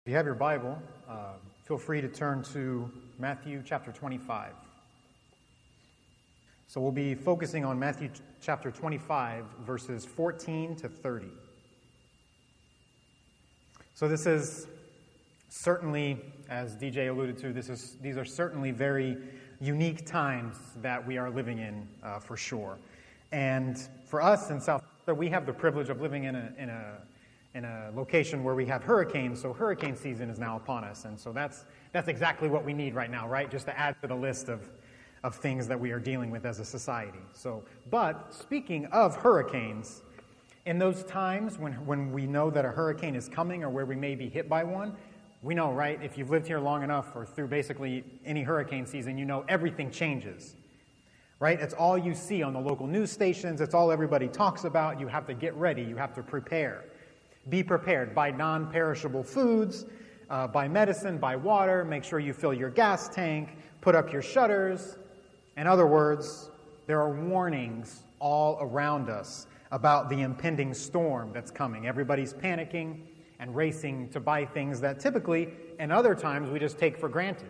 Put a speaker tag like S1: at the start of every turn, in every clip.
S1: If you have your Bible, feel free to turn to Matthew chapter 25. So we'll be focusing on Matthew chapter 25, verses 14 to 30. So this is certainly, as DJ alluded to, these are certainly very unique times that we are living in, for sure. And for us in South Florida, we have the privilege of living in a location where we have hurricanes, so hurricane season is now upon us. And so that's exactly what we need right now, right? Just to add to the list of things that we are dealing with as a society. But speaking of hurricanes, in those times when we know that a hurricane is coming or where we may be hit by one, we know, right, if you've lived here long enough or through basically any hurricane season, you know everything changes, right? It's all you see on the local news stations. It's all everybody talks about. You have to get ready. You have to prepare. Be prepared. Buy non-perishable foods, buy medicine, buy water, make sure you fill your gas tank, put up your shutters. In other words, there are warnings all around us about the impending storm that's coming. Everybody's panicking and racing to buy things that typically, and other times, we just take for granted.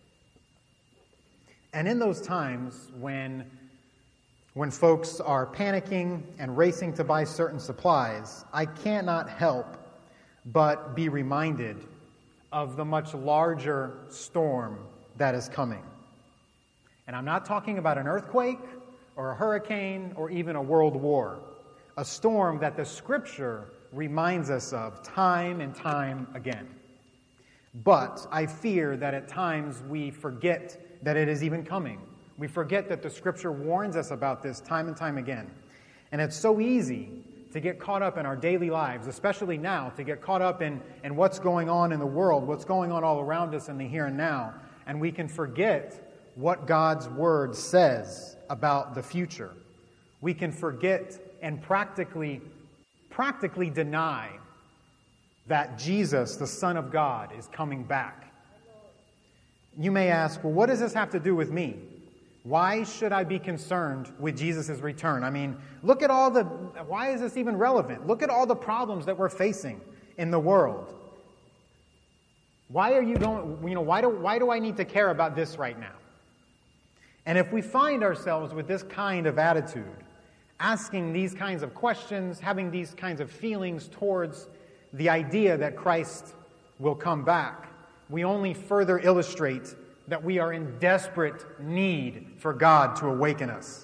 S1: And in those times when folks are panicking and racing to buy certain supplies, I cannot help but be reminded of the much larger storm that is coming. And I'm not talking about an earthquake or a hurricane or even a world war. A storm that the Scripture reminds us of time and time again. But I fear that at times we forget that it is even coming. We forget that the Scripture warns us about this time and time again. And it's so easy to get caught up in our daily lives, especially now, to get caught up in what's going on in the world, what's going on all around us in the here and now. And we can forget what God's Word says about the future. We can forget and practically deny that Jesus, the Son of God, is coming back. You may ask, well, what does this have to do with me? Why should I be concerned with Jesus' return? I mean, look at why is this even relevant? Look at all the problems that we're facing in the world. Why do I need to care about this right now? And if we find ourselves with this kind of attitude, asking these kinds of questions, having these kinds of feelings towards the idea that Christ will come back, we only further illustrate that we are in desperate need for God to awaken us.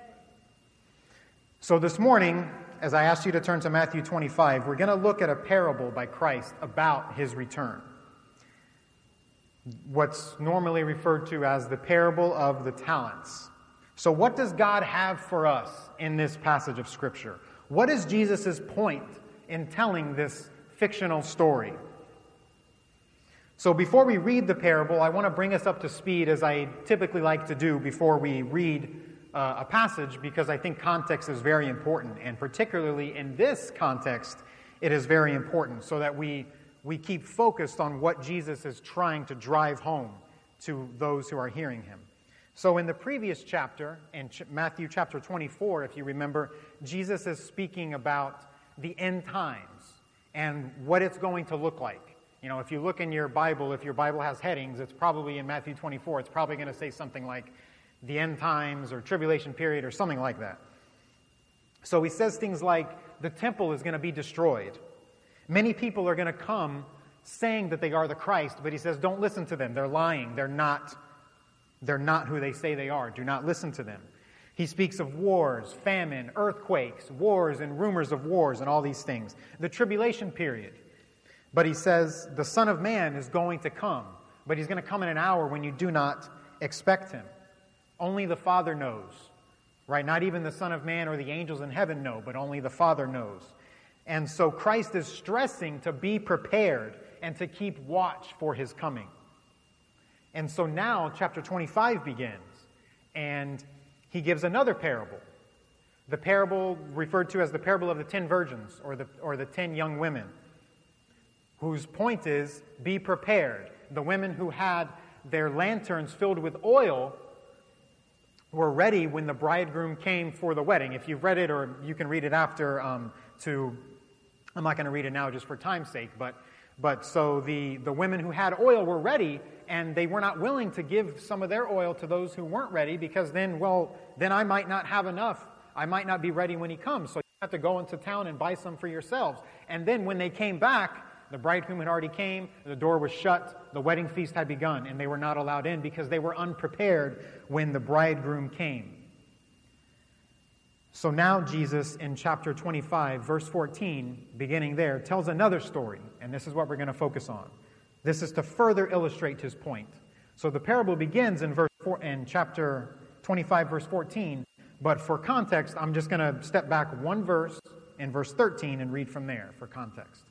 S1: So this morning, as I asked you to turn to Matthew 25, we're going to look at a parable by Christ about his return. What's normally referred to as the parable of the talents. So what does God have for us in this passage of Scripture? What is Jesus' point in telling this fictional story? So before we read the parable, I want to bring us up to speed, as I typically like to do before we read a passage, because I think context is very important. And particularly in this context, it is very important so that we keep focused on what Jesus is trying to drive home to those who are hearing him. So in the previous chapter, in Matthew chapter 24, if you remember, Jesus is speaking about the end times and what it's going to look like. You know, if you look in your Bible, if your Bible has headings, it's probably in Matthew 24, it's probably going to say something like the end times or tribulation period or something like that. So he says things like the temple is going to be destroyed. Many people are going to come saying that they are the Christ, but he says don't listen to them. They're lying. They're not who they say they are. Do not listen to them. He speaks of wars, famine, earthquakes, wars and rumors of wars and all these things. The tribulation period. But he says the Son of Man is going to come, but he's going to come in an hour when you do not expect him. Only the Father knows, right? Not even the Son of Man or the angels in heaven know, but only the Father knows. And so Christ is stressing to be prepared and to keep watch for his coming. And so now chapter 25 begins, and he gives another parable. The parable referred to as the parable of the 10 virgins or the 10 young women, whose point is, be prepared. The women who had their lanterns filled with oil were ready when the bridegroom came for the wedding. If you've read it, or you can read it after to I'm not going to read it now just for time's sake, but so the women who had oil were ready, and they were not willing to give some of their oil to those who weren't ready, because then I might not have enough. I might not be ready when he comes. So you have to go into town and buy some for yourselves. And then when they came back, the bridegroom had already came, the door was shut, the wedding feast had begun, and they were not allowed in because they were unprepared when the bridegroom came. So now Jesus, in chapter 25, verse 14, beginning there, tells another story, and this is what we're going to focus on. This is to further illustrate his point. So the parable begins in chapter 25, verse 14, but for context, I'm just going to step back one verse in verse 13 and read from there for context.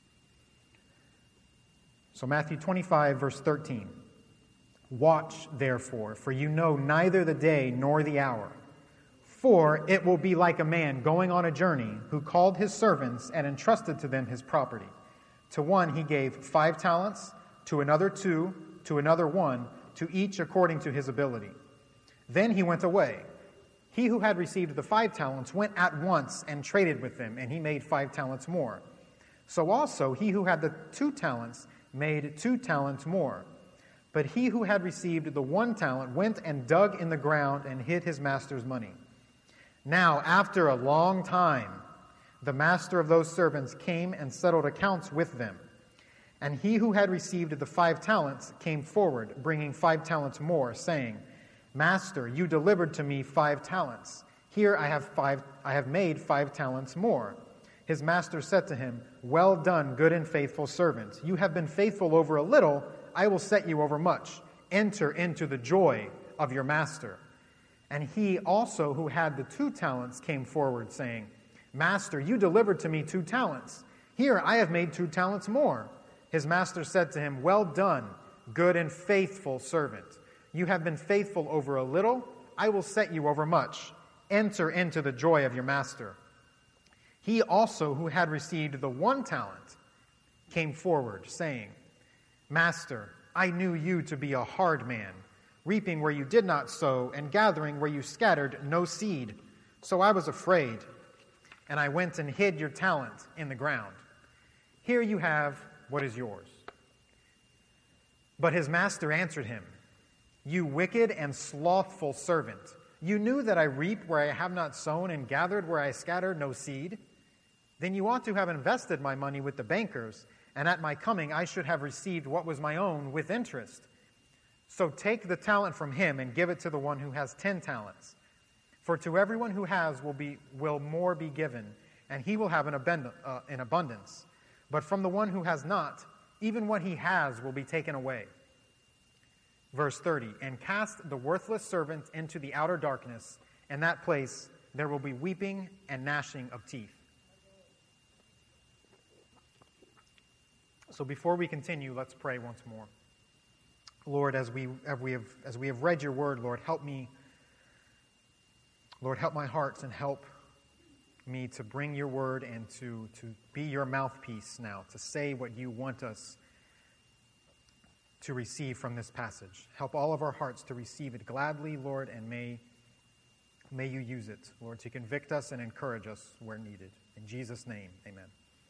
S1: So Matthew 25, verse 13. Watch, therefore, for you know neither the day nor the hour. For it will be like a man going on a journey who called his servants and entrusted to them his property. To one he gave 5 talents, to another 2, to another 1, to each according to his ability. Then he went away. He who had received the 5 talents went at once and traded with them, and he made 5 talents more. So also he who had the 2 talents made 2 talents more. But he who had received the 1 talent went and dug in the ground and hid his master's money. Now, after a long time, the master of those servants came and settled accounts with them. And he who had received the 5 talents came forward, bringing 5 talents more, saying, Master, you delivered to me 5 talents. Here I have made 5 talents more. His master said to him, Well done, good and faithful servant. You have been faithful over a little, I will set you over much. Enter into the joy of your master. And he also who had the 2 talents came forward, saying, Master, you delivered to me 2 talents. Here I have made 2 talents more. His master said to him, Well done, good and faithful servant. You have been faithful over a little, I will set you over much. Enter into the joy of your master. He also who had received the 1 talent came forward, saying, Master, I knew you to be a hard man, reaping where you did not sow, and gathering where you scattered no seed. So I was afraid, and I went and hid your talent in the ground. Here you have what is yours. But his master answered him, You wicked and slothful servant, you knew that I reap where I have not sown, and gathered where I scattered no seed. Then you ought to have invested my money with the bankers, and at my coming I should have received what was my own with interest. So take the talent from him and give it to the one who has 10 talents. For to everyone who has will more be given, and he will have an abundance. But from the one who has not, even what he has will be taken away. Verse 30, And cast the worthless servant into the outer darkness. In that place there will be weeping and gnashing of teeth. So before we continue, let's pray once more. Lord, as we have read your word, Lord, help me. Lord, help my heart and help me to bring your word and to be your mouthpiece now, to say what you want us to receive from this passage. Help all of our hearts to receive it gladly, Lord, and may you use it, Lord, to convict us and encourage us where needed. In Jesus' name, amen.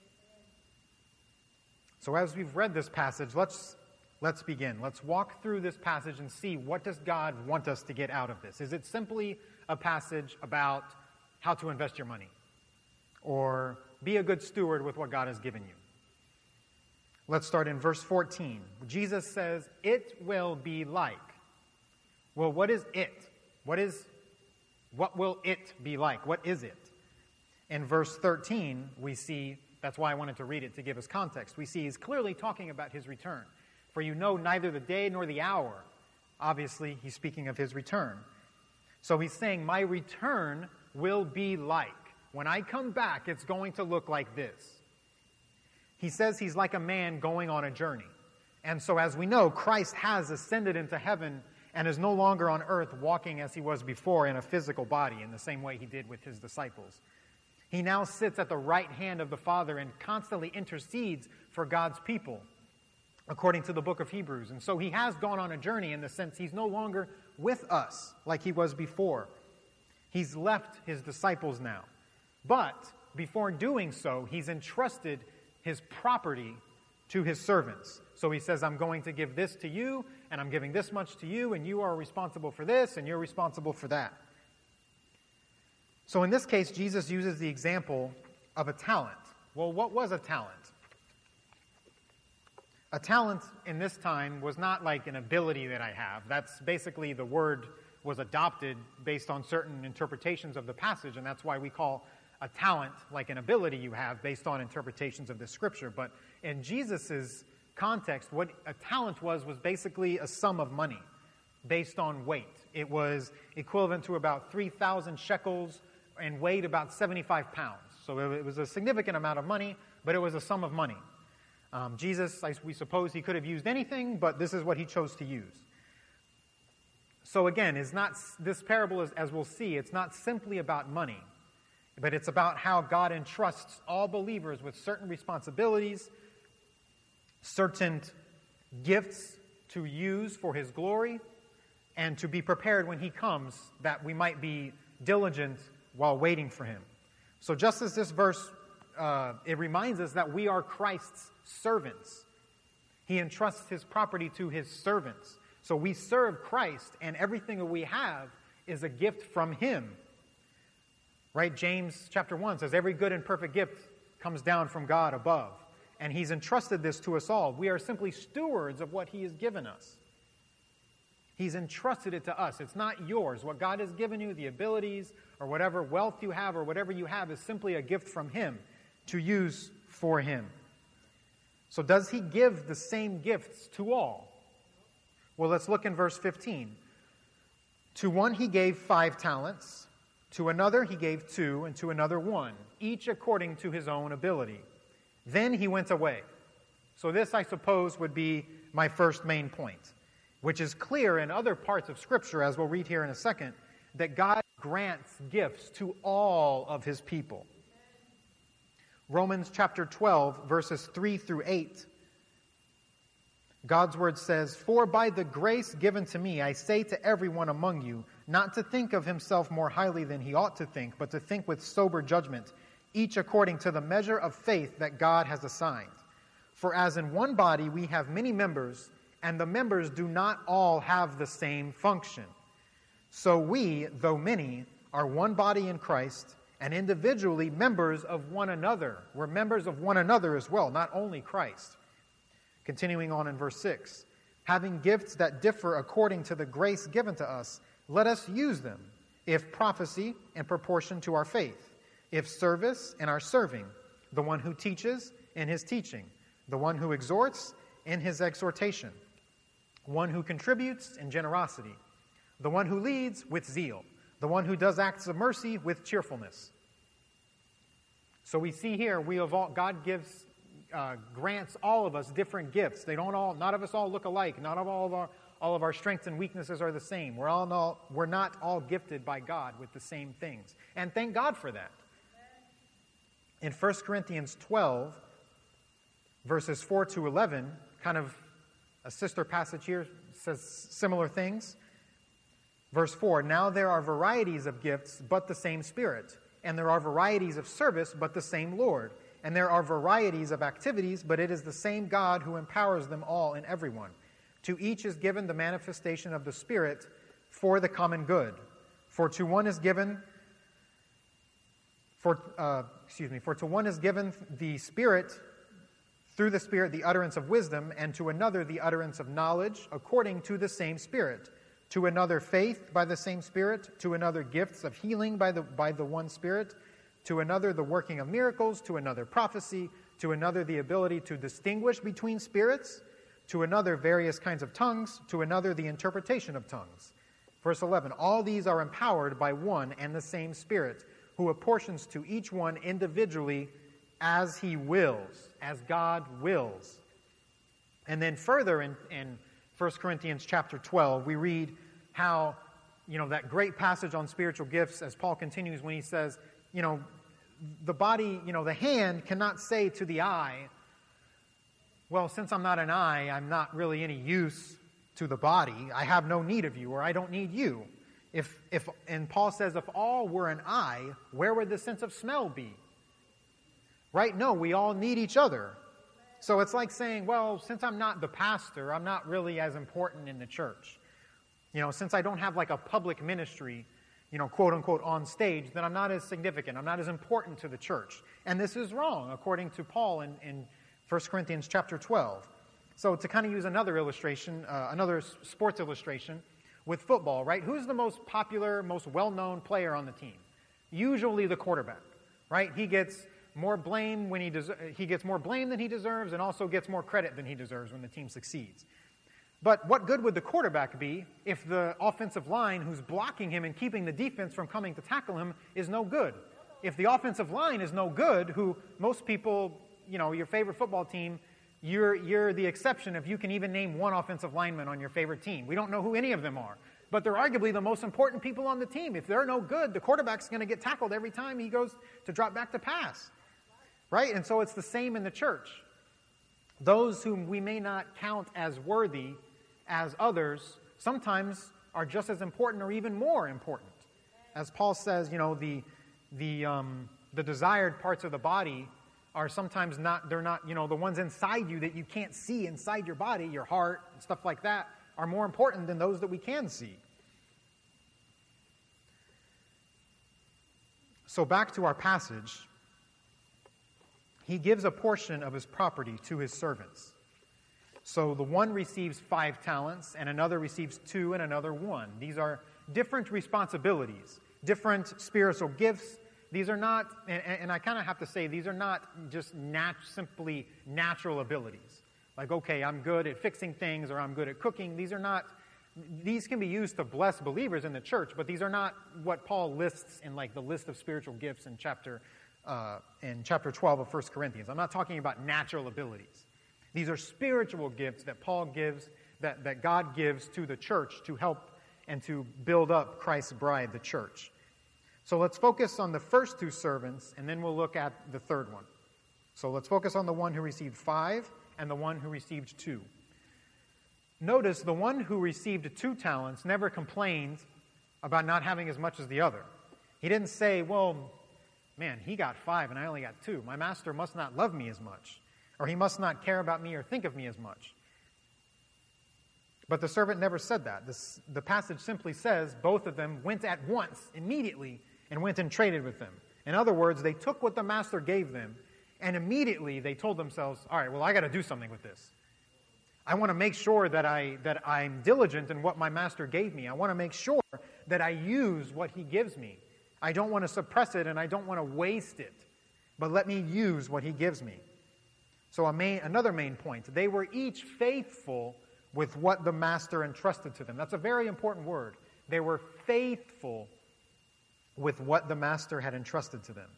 S1: So as we've read this passage, let's begin. Let's walk through this passage and see, what does God want us to get out of this? Is it simply a passage about how to invest your money? Or be a good steward with what God has given you? Let's start in verse 14. Jesus says, It will be like. Well, what is it? What will it be like? What is it? In verse 13, we see, that's why I wanted to read it to give us context. We see he's clearly talking about his return. For you know neither the day nor the hour. Obviously, he's speaking of his return. So he's saying, my return will be like. When I come back, it's going to look like this. He says he's like a man going on a journey. And so as we know, Christ has ascended into heaven and is no longer on earth walking as he was before in a physical body, in the same way he did with his disciples. He now sits at the right hand of the Father and constantly intercedes for God's people, according to the book of Hebrews. And so he has gone on a journey in the sense he's no longer with us like he was before. He's left his disciples now. But before doing so, he's entrusted his property to his servants. So he says, I'm going to give this to you, and I'm giving this much to you, and you are responsible for this, and you're responsible for that. So in this case, Jesus uses the example of a talent. Well, what was a talent? A talent in this time was not like an ability that I have. That's basically the word was adopted based on certain interpretations of the passage, and that's why we call a talent like an ability you have based on interpretations of the scripture. But in Jesus' context, what a talent was basically a sum of money based on weight. It was equivalent to about 3,000 shekels and weighed about 75 pounds. So it was a significant amount of money, but it was a sum of money. Jesus, we suppose he could have used anything, but this is what he chose to use. So again, this parable, as we'll see, it's not simply about money, but it's about how God entrusts all believers with certain responsibilities, certain gifts to use for his glory, and to be prepared when he comes, that we might be diligent while waiting for him. So just as this verse, it reminds us that we are Christ's servants. He entrusts his property to his servants. So we serve Christ, and everything that we have is a gift from him. Right? James chapter 1 says, every good and perfect gift comes down from God above. And he's entrusted this to us all. We are simply stewards of what he has given us. He's entrusted it to us. It's not yours. What God has given you, the abilities, or whatever wealth you have, or whatever you have, is simply a gift from him to use for him. So does he give the same gifts to all? Well, let's look in verse 15. To one he gave 5 talents, to another he gave 2, and to another 1, each according to his own ability. Then he went away. So this, I suppose, would be my first main point, which is clear in other parts of Scripture, as we'll read here in a second, that God grants gifts to all of his people. Romans chapter 12, verses 3 through 8. God's word says, "For by the grace given to me, I say to everyone among you, not to think of himself more highly than he ought to think, but to think with sober judgment, each according to the measure of faith that God has assigned. For as in one body we have many members, and the members do not all have the same function. So we, though many, are one body in Christ, and individually members of one another." We're members of one another as well, not only Christ. Continuing on in verse 6, "Having gifts that differ according to the grace given to us, let us use them. If prophecy, in proportion to our faith. If service, in our serving. The one who teaches, in his teaching. The one who exhorts, in his exhortation. One who contributes, in generosity. The one who leads, with zeal. The one who does acts of mercy, with cheerfulness." So we see here, God grants all of us different gifts. None of us all look alike. Not all of our strengths and weaknesses are the same. We're not all gifted by God with the same things. And thank God for that. In 1 Corinthians 12, verses 4 to 11, kind of a sister passage here says similar things. Verse 4, "Now there are varieties of gifts, but the same Spirit. And there are varieties of service, but the same Lord. And there are varieties of activities, but it is the same God who empowers them all in everyone. To each is given the manifestation of the Spirit for the common good. For to one is given the Spirit, through the Spirit the utterance of wisdom, and to another the utterance of knowledge, according to the same Spirit. To another faith by the same Spirit, to another gifts of healing by the one Spirit, to another the working of miracles, to another prophecy, to another the ability to distinguish between spirits, to another various kinds of tongues, to another the interpretation of tongues." Verse 11, "All these are empowered by one and the same Spirit, who apportions to each one individually as he wills," as God wills. And then further in 1 Corinthians chapter 12, we read how, that great passage on spiritual gifts, as Paul continues when he says, the body, the hand cannot say to the eye, "Well, since I'm not an eye, I'm not really any use to the body. I have no need of you," or "I don't need you." And Paul says, if all were an eye, where would the sense of smell be? Right? No, we all need each other. So it's like saying, well, since I'm not the pastor, I'm not really as important in the church. Since I don't have like a public ministry, quote unquote, on stage, then I'm not as significant. I'm not as important to the church. And this is wrong, according to Paul in 1 Corinthians chapter 12. So to kind of use another illustration, another sports illustration with football, right? Who's the most popular, most well-known player on the team? Usually the quarterback, right? He gets more blame he gets more blame than he deserves, and also gets more credit than he deserves when the team succeeds. But what good would the quarterback be if the offensive line who's blocking him and keeping the defense from coming to tackle him is no good? If the offensive line is no good, who most people, your favorite football team, you're the exception if you can even name one offensive lineman on your favorite team. We don't know who any of them are. But they're arguably the most important people on the team. If they're no good, the quarterback's going to get tackled every time he goes to drop back to pass. Right? And so it's the same in the church. Those whom we may not count as worthy as others sometimes are just as important or even more important. As Paul says, the desired parts of the body are sometimes they're not, the ones inside you that you can't see inside your body, your heart, and stuff like that, are more important than those that we can see. So back to our passage. He gives a portion of his property to his servants. So the one receives 5 talents, and another receives 2, and another 1. These are different responsibilities, different spiritual gifts. These are not, and I kind of have to say, these are not just simply natural abilities. Like, okay, I'm good at fixing things, or I'm good at cooking. These can be used to bless believers in the church, but these are not what Paul lists in like the list of spiritual gifts in chapter 12 of 1 Corinthians. I'm not talking about natural abilities. These are spiritual gifts that Paul gives, that God gives to the church to help and to build up Christ's bride, the church. So let's focus on the first 2 servants, and then we'll look at the third one. So let's focus on the one who received 5 and the one who received 2. Notice the one who received 2 talents never complained about not having as much as the other. He didn't say, well, man, he got 5 and I only got 2. My master must not love me as much, or he must not care about me or think of me as much. But the servant never said that. The passage simply says both of them went at once, immediately, and went and traded with them. In other words, they took what the master gave them, and immediately they told themselves, all right, well, I got to do something with this. I want to make sure that I'm diligent in what my master gave me. I want to make sure that I use what he gives me. I don't want to suppress it, and I don't want to waste it. But let me use what he gives me. So another main point, they were each faithful with what the master entrusted to them. That's a very important word. They were faithful with what the master had entrusted to them.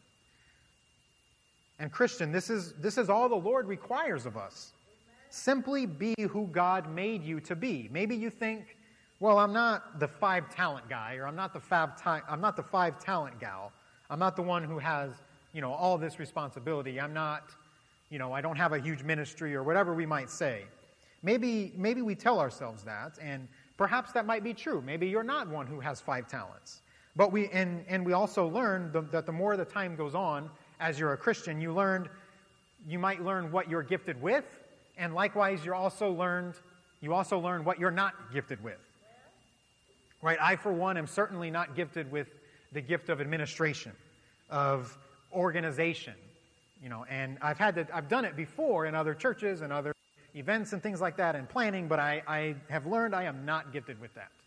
S1: And Christian, this is all the Lord requires of us. Simply be who God made you to be. Maybe you think, well, I'm not the 5 talent guy, or I'm not the 5 talent gal. I'm not the one who has, all this responsibility. I'm not, I don't have a huge ministry, or whatever we might say. Maybe we tell ourselves that, and perhaps that might be true. Maybe you're not one who has 5 talents. But we also learn that the more the time goes on, as you're a Christian, you might learn what you're gifted with, and likewise you also learn what you're not gifted with. Right? I, for one, am certainly not gifted with the gift of administration, of organization. And I've done it before in other churches and other events and things like that, and planning, but I have learned I am not gifted with that.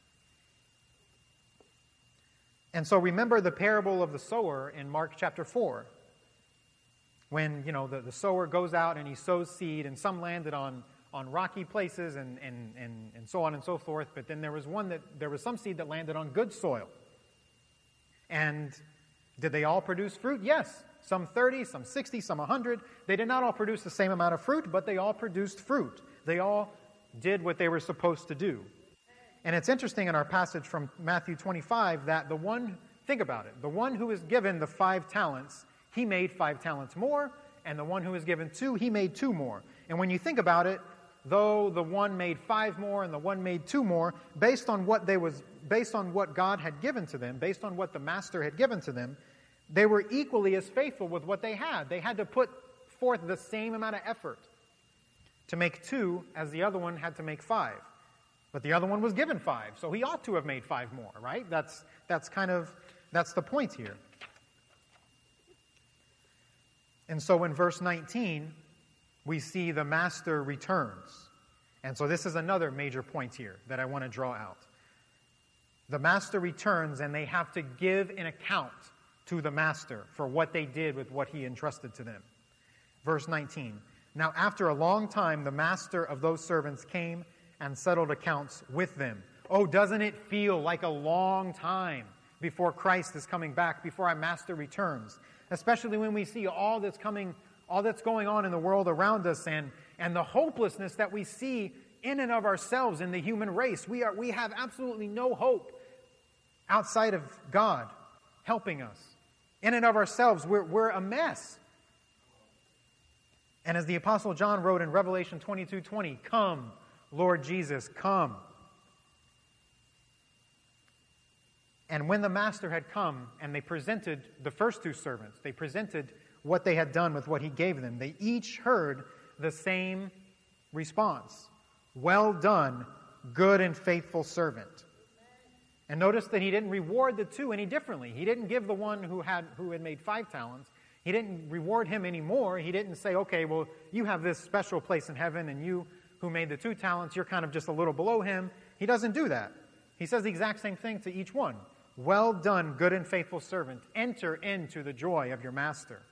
S1: And so remember the parable of the sower in Mark chapter 4. When, the sower goes out and he sows seed, and some landed on rocky places and so on and so forth, but then there was some seed that landed on good soil. And did they all produce fruit? Yes. Some 30, some 60, some 100. They did not all produce the same amount of fruit, but they all produced fruit. They all did what they were supposed to do. And it's interesting in our passage from Matthew 25 that the one who was given the 5 talents, he made 5 talents more, and the one who was given 2, he made 2 more. And when you think about it, though the one made 5 more and the one made 2 more, based on what God had given to them, based on what the master had given to them, they were equally as faithful with what they had. They had to put forth the same amount of effort to make 2 as the other one had to make 5. But the other one was given 5, so he ought to have made 5 more, right? That's the point here. And so in verse 19, we see the master returns. And so this is another major point here that I want to draw out. The master returns, and they have to give an account to the master for what they did with what he entrusted to them. Verse 19, now after a long time, the master of those servants came and settled accounts with them. Oh, doesn't it feel like a long time before Christ is coming back, before our master returns? Especially when we see all that's going on in the world around us, and the hopelessness that we see in and of ourselves in the human race. We have absolutely no hope outside of God helping us. In and of ourselves, we're a mess. And as the Apostle John wrote in Revelation 22:20, come, Lord Jesus, come. And when the master had come and they presented the first 2 servants, they presented what they had done with what he gave them, they each heard the same response. Well done, good and faithful servant. And notice that he didn't reward the 2 any differently. He didn't give the one who had made 5 talents. He didn't reward him any more. He didn't say, okay, well, you have this special place in heaven, and you who made the 2 talents, you're kind of just a little below him. He doesn't do that. He says the exact same thing to each one. Well done, good and faithful servant. Enter into the joy of your master.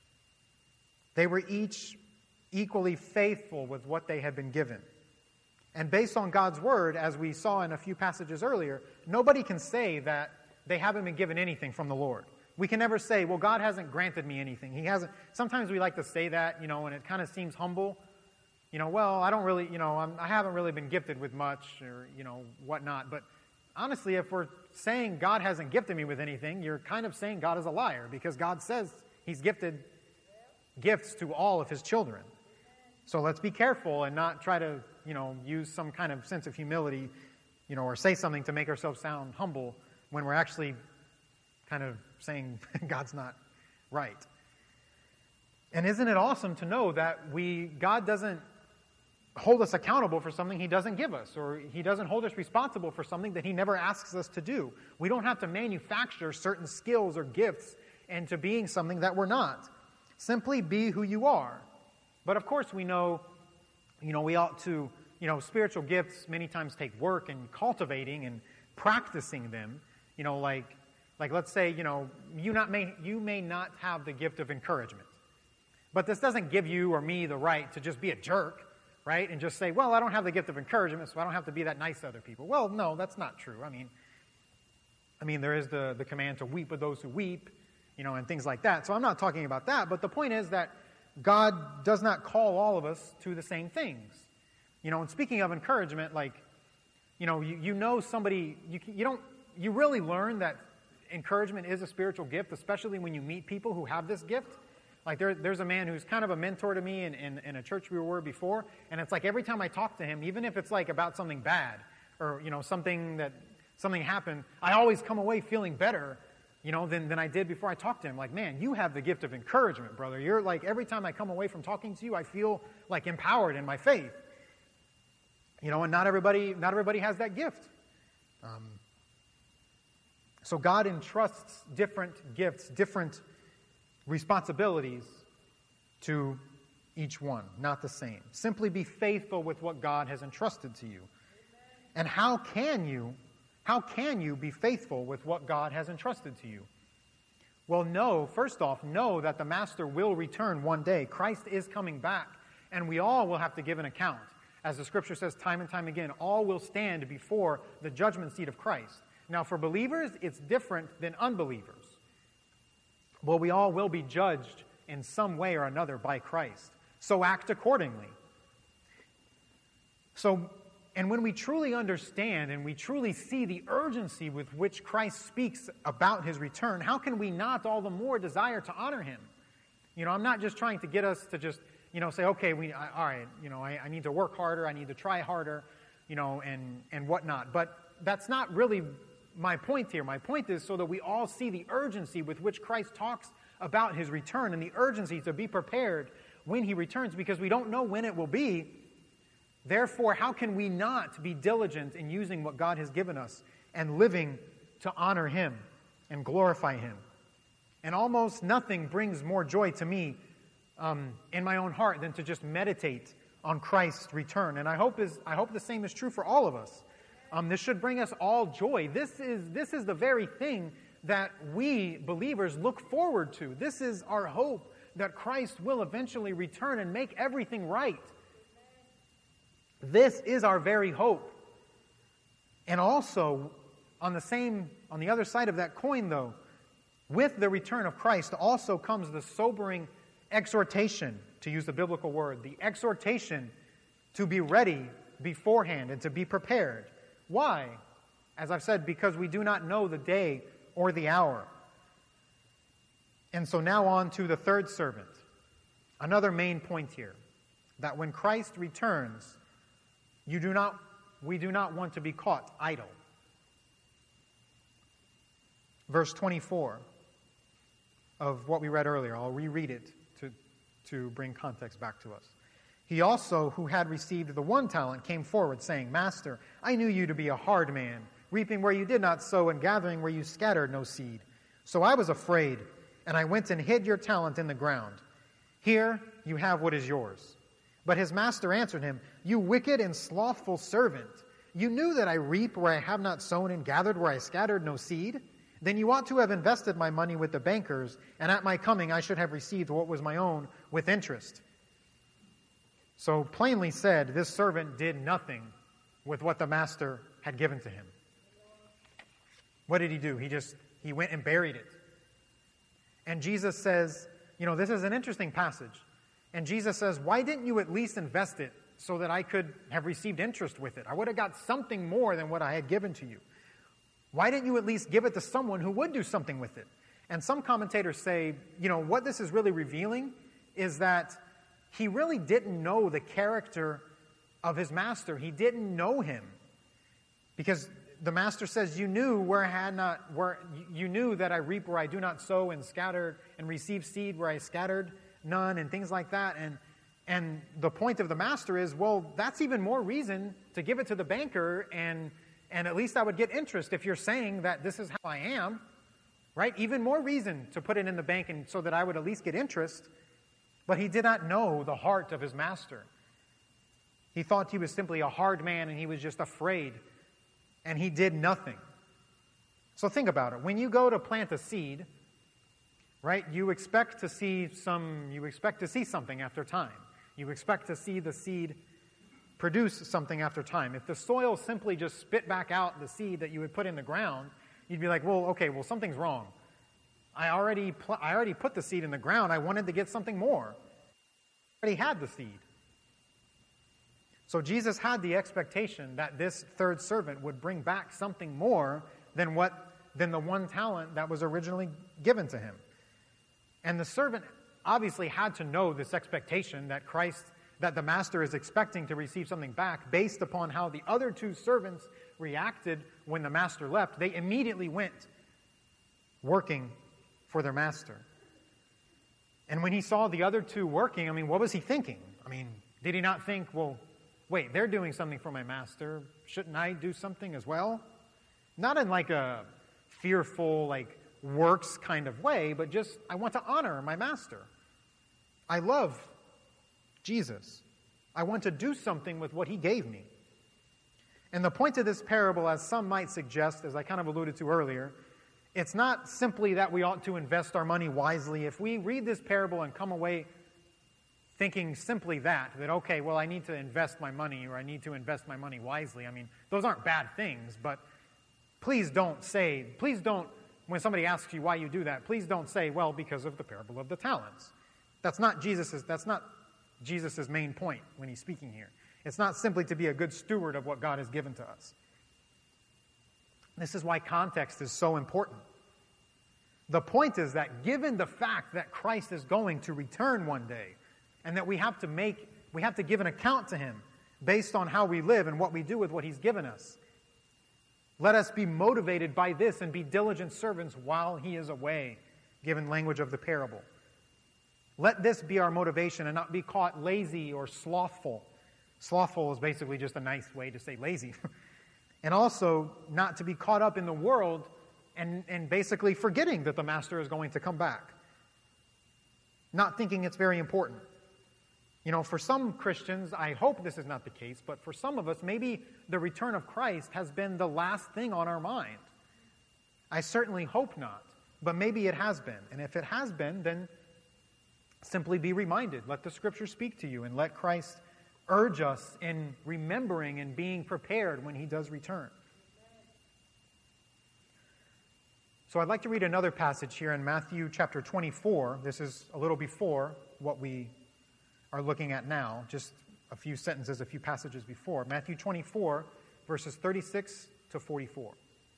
S1: They were each equally faithful with what they had been given. And based on God's word, as we saw in a few passages earlier, nobody can say that they haven't been given anything from the Lord. We can never say, well, God hasn't granted me anything. He hasn't. Sometimes we like to say that, and it kind of seems humble. Well, I don't really, I haven't really been gifted with much, or, whatnot. But honestly, if we're saying God hasn't gifted me with anything, you're kind of saying God is a liar, because God says he's gifted gifts to all of his children. So let's be careful and not try to, use some kind of sense of humility, or say something to make ourselves sound humble when we're actually kind of saying God's not right. And isn't it awesome to know that God doesn't hold us accountable for something he doesn't give us, or he doesn't hold us responsible for something that he never asks us to do. We don't have to manufacture certain skills or gifts into being something that we're not. Simply be who you are. But of course we know, we ought to, spiritual gifts many times take work and cultivating and practicing them. Like let's say, you may not have the gift of encouragement. But this doesn't give you or me the right to just be a jerk, right? And just say, well, I don't have the gift of encouragement, so I don't have to be that nice to other people. Well, no, that's not true. I mean, there is the command to weep with those who weep, and things like that. So I'm not talking about that. But the point is that God does not call all of us to the same things. And speaking of encouragement, somebody, you really learn that encouragement is a spiritual gift, especially when you meet people who have this gift. Like there's a man who's kind of a mentor to me in a church we were before, and it's like every time I talk to him, even if it's like about something bad or something happened, I always come away feeling better, than I did before I talked to him. Like, man, you have the gift of encouragement, brother. You're like, every time I come away from talking to you, I feel like empowered in my faith. And not everybody has that gift. So God entrusts different gifts, different responsibilities to each one, not the same. Simply be faithful with what God has entrusted to you. And how can you be faithful with what God has entrusted to you? Well, first off, know that the Master will return one day. Christ is coming back, and we all will have to give an account. As the Scripture says time and time again, all will stand before the judgment seat of Christ. Now, for believers, it's different than unbelievers. Well, we all will be judged in some way or another by Christ. So act accordingly. And when we truly understand and we truly see the urgency with which Christ speaks about his return, how can we not all the more desire to honor him? I'm not just trying to get us to just, say, okay, all right, I need to work harder, I need to try harder, and whatnot. But that's not really my point here. My point is so that we all see the urgency with which Christ talks about his return and the urgency to be prepared when he returns, because we don't know when it will be. Therefore, how can we not be diligent in using what God has given us and living to honor him and glorify him? And almost nothing brings more joy to me in my own heart than to just meditate on Christ's return. And I hope the same is true for all of us. This should bring us all joy. This is the very thing that we believers look forward to. This is our hope, that Christ will eventually return and make everything right. This is our very hope. And also, on the other side of that coin, though, with the return of Christ also comes the sobering exhortation, to use the biblical word, the exhortation to be ready beforehand and to be prepared. Why? As I've said, because we do not know the day or the hour. And so now on to the third servant. Another main point here, that when Christ returns, we do not want to be caught idle. Verse 24 of what we read earlier, I'll reread it to bring context back to us. He also, who had received the 1 talent, came forward, saying, Master, I knew you to be a hard man, reaping where you did not sow and gathering where you scattered no seed. So I was afraid, and I went and hid your talent in the ground. Here you have what is yours. But his master answered him, You wicked and slothful servant, you knew that I reap where I have not sown and gathered where I scattered no seed? Then you ought to have invested my money with the bankers, and at my coming I should have received what was my own with interest. So plainly said, this servant did nothing with what the master had given to him. What did he do? He went and buried it. And Jesus says, this is an interesting passage. And Jesus says, why didn't you at least invest it so that I could have received interest with it? I would have got something more than what I had given to you. Why didn't you at least give it to someone who would do something with it? And some commentators say, what this is really revealing is that he really didn't know the character of his master. He didn't know him. Because the master says, you knew you knew that I reap where I do not sow and scattered and receive seed where I scattered none and things like that. And the point of the master is, well, that's even more reason to give it to the banker and at least I would get interest if you're saying that this is how I am, right? Even more reason to put it in the bank and so that I would at least get interest. But he did not know the heart of his master. He thought he was simply a hard man and he was just afraid. And he did nothing. So think about it. When you go to plant a seed, right, you expect to see something after time. You expect to see the seed produce something after time. If the soil simply just spit back out the seed that you would put in the ground, you'd be like, well, something's wrong. I already put the seed in the ground. I wanted to get something more. I already had the seed. So Jesus had the expectation that this third servant would bring back something more than the 1 talent that was originally given to him. And the servant obviously had to know this expectation that the master is expecting to receive something back based upon how the other 2 servants reacted when the master left. They immediately went working for their master. And when he saw the other 2 working, what was he thinking? Did he not think, well, wait, they're doing something for my master. Shouldn't I do something as well? Not in like a fearful, works kind of way, but just, I want to honor my master. I love Jesus. I want to do something with what he gave me. And the point of this parable, as some might suggest, as I kind of alluded to earlier, it's not simply that we ought to invest our money wisely. If we read this parable and come away thinking simply that okay, well, I need to invest my money or I need to invest my money wisely, those aren't bad things, but please don't, when somebody asks you why you do that, please don't say, well, because of the parable of the talents. That's not Jesus's main point when he's speaking here. It's not simply to be a good steward of what God has given to us. This is why context is so important. The point is that given the fact that Christ is going to return one day, and that we have to give an account to him based on how we live and what we do with what he's given us, Let us be motivated by this and be diligent servants while he is away, given language of the parable. Let this be our motivation and not be caught lazy or slothful. Slothful is basically just a nice way to say lazy. And also not to be caught up in the world and basically forgetting that the master is going to come back. Not thinking it's very important. You know, for some Christians, I hope this is not the case, but for some of us, maybe the return of Christ has been the last thing on our mind. I certainly hope not, but maybe it has been. And if it has been, then simply be reminded. Let the Scripture speak to you and let Christ urge us in remembering and being prepared when he does return. So I'd like to read another passage here in Matthew chapter 24. This is a little before what we are looking at now, just a few sentences, a few passages before. Matthew 24, verses 36 to 44.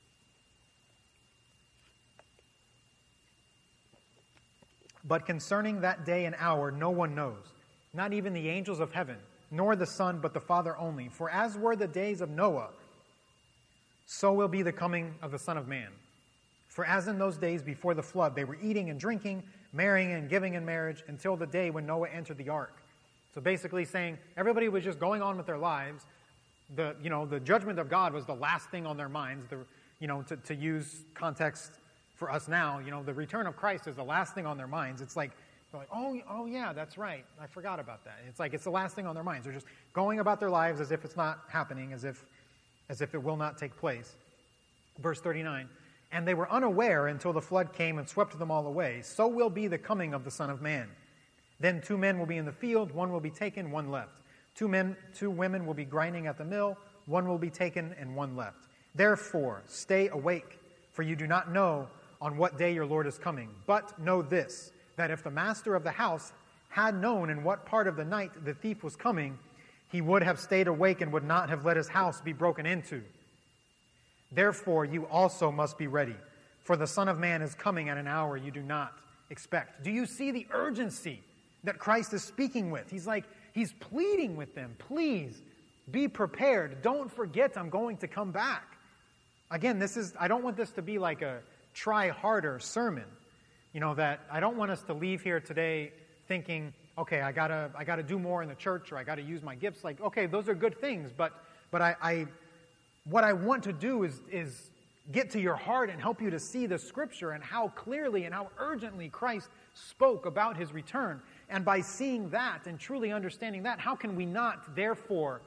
S1: But concerning that day and hour no one knows, not even the angels of heaven, nor the Son, but the Father only. For as were the days of Noah, so will be the coming of the Son of Man. For as in those days before the flood, they were eating and drinking, marrying and giving in marriage, until the day when Noah entered the ark. So basically saying everybody was just going on with their lives. The judgment of God was the last thing on their minds. To use context for us now, the return of Christ is the last thing on their minds. It's like, they're like, oh yeah, that's right. I forgot about that. It's like it's the last thing on their minds. They're just going about their lives as if it's not happening, as if it will not take place. Verse 39. And they were unaware until the flood came and swept them all away. So will be the coming of the Son of Man. Then 2 men will be in the field, one will be taken, one left. 2 women will be grinding at the mill, one will be taken and one left. Therefore, stay awake, for you do not know on what day your Lord is coming. But know this, that if the master of the house had known in what part of the night the thief was coming, he would have stayed awake and would not have let his house be broken into. Therefore, you also must be ready, for the Son of Man is coming at an hour you do not expect. Do you see the urgency that Christ is speaking with? He's pleading with them. Please, be prepared. Don't forget I'm going to come back. Again, I don't want this to be like a try harder sermon. That I don't want us to leave here today thinking, okay, I gotta do more in the church, or I gotta use my gifts. Like, okay, those are good things, but what I want to do is get to your heart and help you to see the Scripture and how clearly and how urgently Christ spoke about his return. And by seeing that and truly understanding that, how can we not, therefore,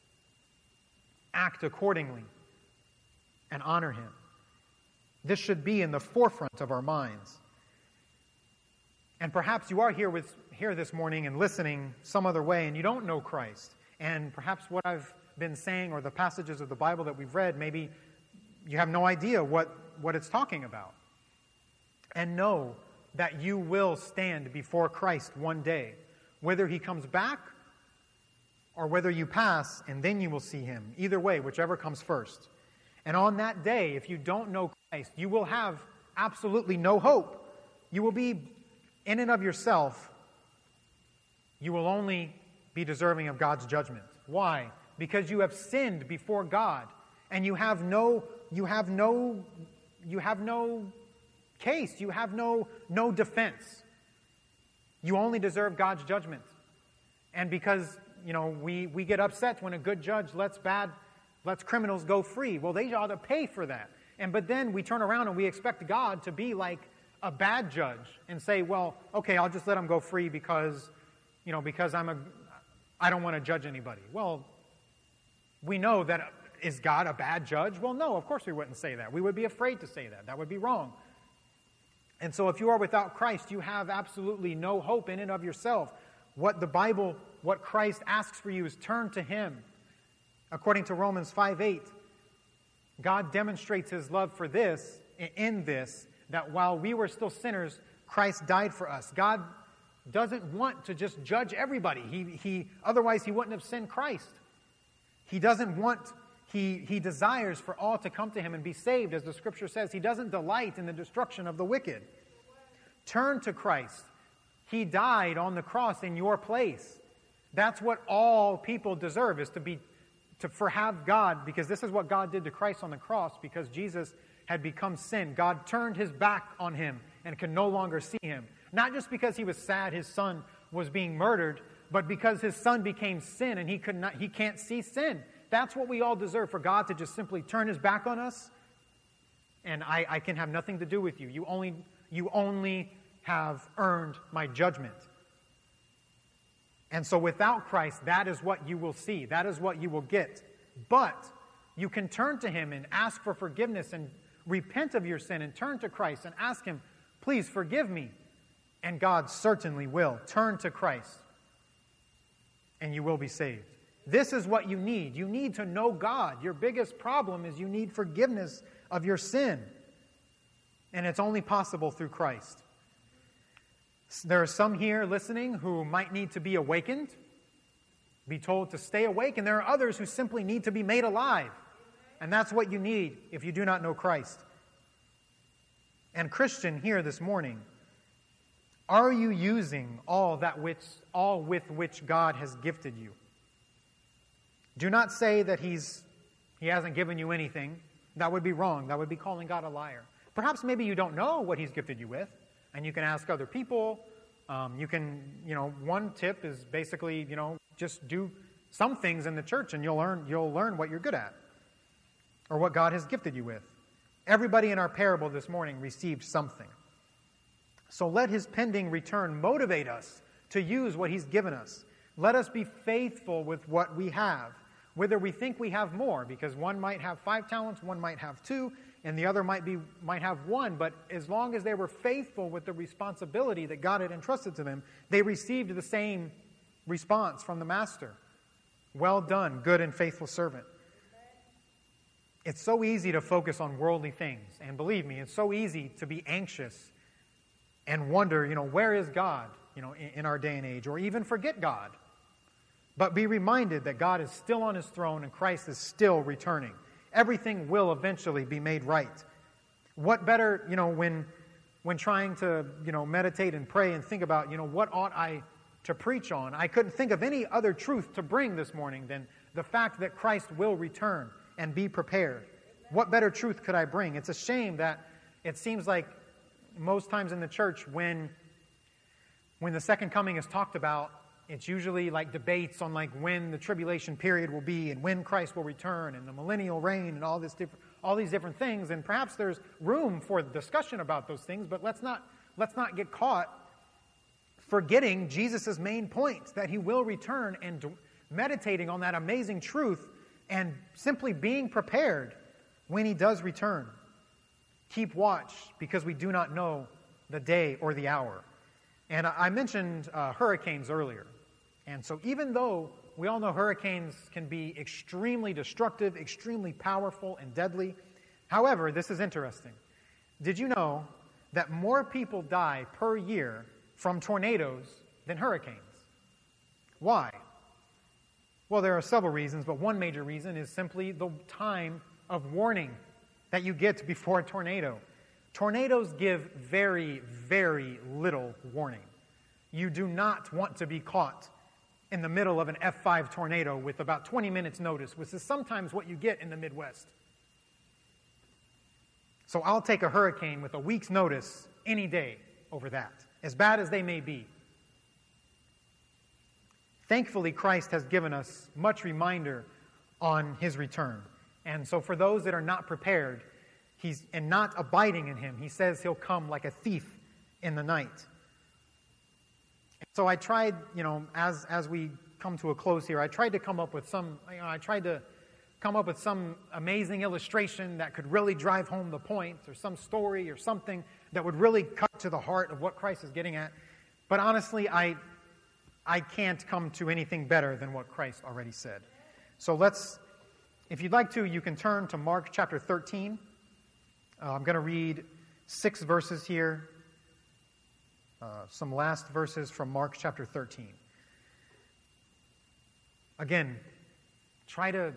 S1: act accordingly and honor him? This should be in the forefront of our minds. And perhaps you are here this morning and listening some other way, and you don't know Christ. And perhaps what I've been saying, or the passages of the Bible that we've read, maybe you have no idea what it's talking about. And know that you will stand before Christ one day, whether he comes back or whether you pass and then you will see him. Either way, whichever comes first. And on that day, if you don't know Christ, you will have absolutely no hope. You will be, in and of yourself, you will only be deserving of God's judgment. Why? Because you have sinned before God, and you have no case, you have no defense. You only deserve God's judgment. And because, we get upset when a good judge lets criminals go free. Well, they ought to pay for that. But then we turn around and we expect God to be like a bad judge and say, well, okay, I'll just let them go free because I don't want to judge anybody. Well, we know that, is God a bad judge? Well, no, of course we wouldn't say that. We would be afraid to say that. That would be wrong. And so if you are without Christ, you have absolutely no hope in and of yourself. What Christ asks for you is turn to him. According to Romans 5:8, God demonstrates his love for this, in this, that while we were still sinners, Christ died for us. God doesn't want to just judge everybody. Otherwise he wouldn't have sent Christ. He desires for all to come to him and be saved, as the Scripture says. He doesn't delight in the destruction of the wicked. Turn to Christ. He died on the cross in your place. That's what all people deserve, is to for have God, because this is what God did to Christ on the cross, because Jesus had become sin. God turned his back on him and could no longer see him. Not just because he was sad his son was being murdered, but because his son became sin and he can't see sin. That's what we all deserve, for God to just simply turn his back on us, and I can have nothing to do with you. You only have earned my judgment. And so without Christ, that is what you will see. That is what you will get. But you can turn to him and ask for forgiveness and repent of your sin and turn to Christ and ask him, please forgive me. And God certainly will. Turn to Christ and you will be saved. This is what you need. You need to know God. Your biggest problem is you need forgiveness of your sin. And it's only possible through Christ. There are some here listening who might need to be awakened, be told to stay awake, and there are others who simply need to be made alive. And that's what you need if you do not know Christ. And Christian here this morning, are you using all with which God has gifted you? Do not say that He hasn't given you anything. That would be wrong. That would be calling God a liar. Perhaps maybe you don't know what He's gifted you with, and you can ask other people. One tip is basically, just do some things in the church, and you'll learn what you're good at, or what God has gifted you with. Everybody in our parable this morning received something. So let His pending return motivate us to use what He's given us. Let us be faithful with what we have, whether we think we have more, because one might have 5 talents, one might have 2, and the other might have 1. But as long as they were faithful with the responsibility that God had entrusted to them, they received the same response from the Master. Well done, good and faithful servant. It's so easy to focus on worldly things. And believe me, it's so easy to be anxious and wonder, where is God, in our day and age, or even forget God. But be reminded that God is still on His throne and Christ is still returning. Everything will eventually be made right. What better, when trying to, meditate and pray and think about, what ought I to preach on? I couldn't think of any other truth to bring this morning than the fact that Christ will return and be prepared. What better truth could I bring? It's a shame that it seems like most times in the church when the second coming is talked about, it's usually like debates on like when the tribulation period will be and when Christ will return and the millennial reign and all these different things. And perhaps there's room for discussion about those things, but let's not get caught forgetting Jesus' main point, that He will return, and meditating on that amazing truth and simply being prepared when He does return. Keep watch, because we do not know the day or the hour. And I mentioned hurricanes earlier. And so even though we all know hurricanes can be extremely destructive, extremely powerful and deadly, however, this is interesting. Did you know that more people die per year from tornadoes than hurricanes? Why? Well, there are several reasons, but one major reason is simply the time of warning that you get before a tornado. Tornadoes give very, very little warning. You do not want to be caught in the middle of an F5 tornado with about 20 minutes notice, which is sometimes what you get in the Midwest. So I'll take a hurricane with a week's notice any day over that, as bad as they may be. Thankfully, Christ has given us much reminder on His return. And so for those that are not prepared and not abiding in Him, He says He'll come like a thief in the night. So I tried, as we come to a close here, I tried to come up with some amazing illustration that could really drive home the point, or some story or something that would really cut to the heart of what Christ is getting at. But honestly, I can't come to anything better than what Christ already said. So if you'd like to, you can turn to Mark chapter 13. I'm going to read 6 verses here. Some last verses from Mark chapter 13. Again, try to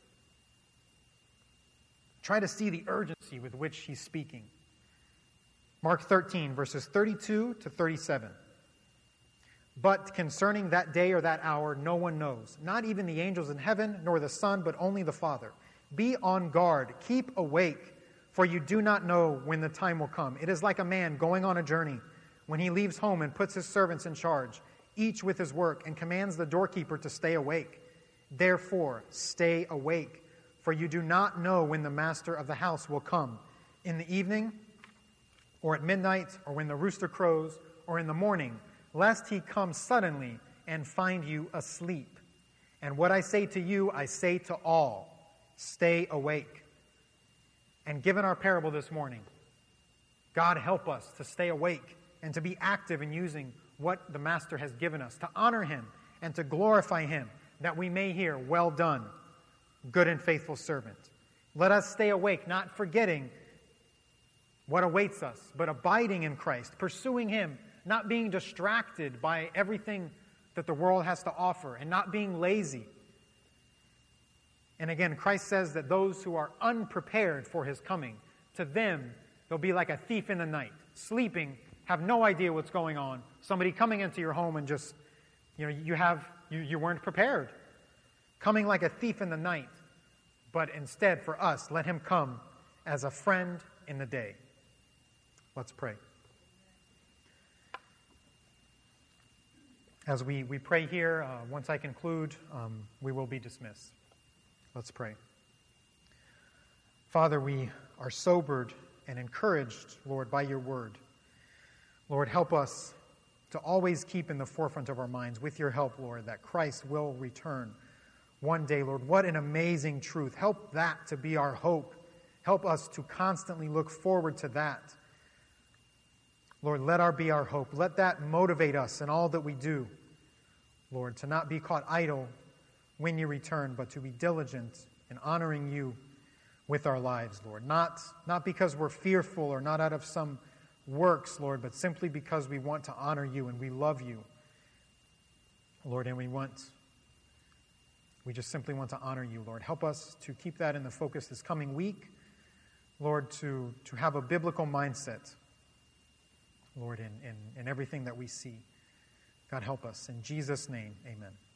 S1: see the urgency with which He's speaking. Mark 13, verses 32 to 37. But concerning that day or that hour, no one knows, not even the angels in heaven, nor the Son, but only the Father. Be on guard, keep awake, for you do not know when the time will come. It is like a man going on a journey, when he leaves home and puts his servants in charge, each with his work, and commands the doorkeeper to stay awake. Therefore, stay awake, for you do not know when the master of the house will come, in the evening, or at midnight, or when the rooster crows, or in the morning, lest he come suddenly and find you asleep. And what I say to you, I say to all, stay awake. And given our parable this morning, God help us to stay awake and to be active in using what the Master has given us, to honor him and to glorify him, that we may hear, well done, good and faithful servant. Let us stay awake, not forgetting what awaits us, but abiding in Christ, pursuing him, not being distracted by everything that the world has to offer, and not being lazy. And again, Christ says that those who are unprepared for his coming, to them, they'll be like a thief in the night, sleeping, have no idea what's going on. Somebody coming into your home and just, you weren't prepared. Coming like a thief in the night. But instead, for us, let him come as a friend in the day. Let's pray. As we pray here, once I conclude, we will be dismissed. Let's pray. Father, we are sobered and encouraged, Lord, by your word. Lord, help us to always keep in the forefront of our minds, with your help, Lord, that Christ will return one day, Lord. What an amazing truth. Help that to be our hope. Help us to constantly look forward to that. Lord, let our be our hope. Let that motivate us in all that we do, Lord, to not be caught idle when you return, but to be diligent in honoring you with our lives, Lord. Not because we're fearful or not out of some works, Lord, but simply because we want to honor you and we love you, Lord, and we just simply want to honor you, Lord. Help us to keep that in the focus this coming week, Lord, to have a biblical mindset, Lord, in everything that we see. God, help us. In Jesus' name, amen.